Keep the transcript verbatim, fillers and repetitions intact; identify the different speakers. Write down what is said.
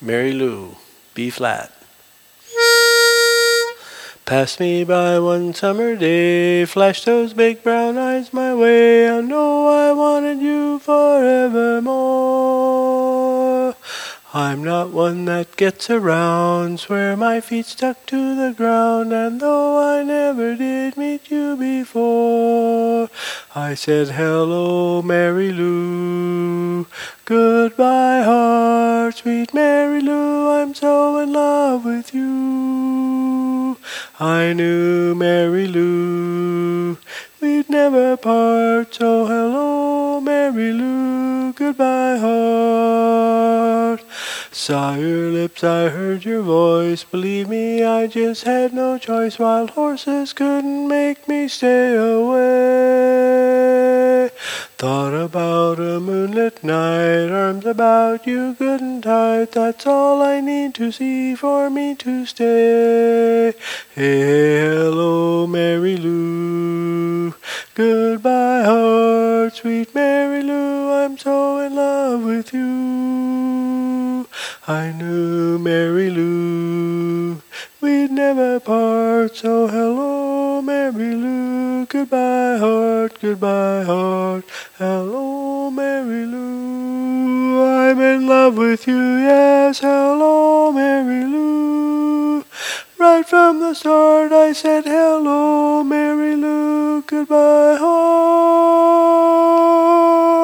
Speaker 1: Mary Lou, B flat. Pass me by one summer day, flash those big brown eyes my way. I know I wanted you forevermore. I'm not one that gets around, swear my feet stuck to the ground, and though I never did meet you before, I said hello, Mary Lou, goodbye heart, sweet Mary Lou, I'm so in love with you. I knew, Mary Lou, we'd never part, so hello, Mary Lou, goodbye heart. Saw your lips, I heard your voice, believe me, I just had no choice, wild horses couldn't make me stay away. Thought about a moonlit night, arms about you good and tight, that's all I need to see for me to stay. Hey, hello, Mary Lou, goodbye heart, sweet Mary Lou, I'm so in love with you. I knew, Mary Lou, we'd never part, so hello, Mary Lou, goodbye heart, goodbye heart, hello, Mary Lou, I'm in love with you, yes, hello, Mary Lou. Right from the start I said hello, Mary Lou, goodbye heart.